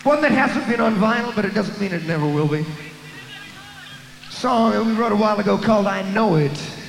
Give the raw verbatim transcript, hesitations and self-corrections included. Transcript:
One that hasn't been on vinyl, but it doesn't mean it never will be. Song that we wrote a while ago called I Know It.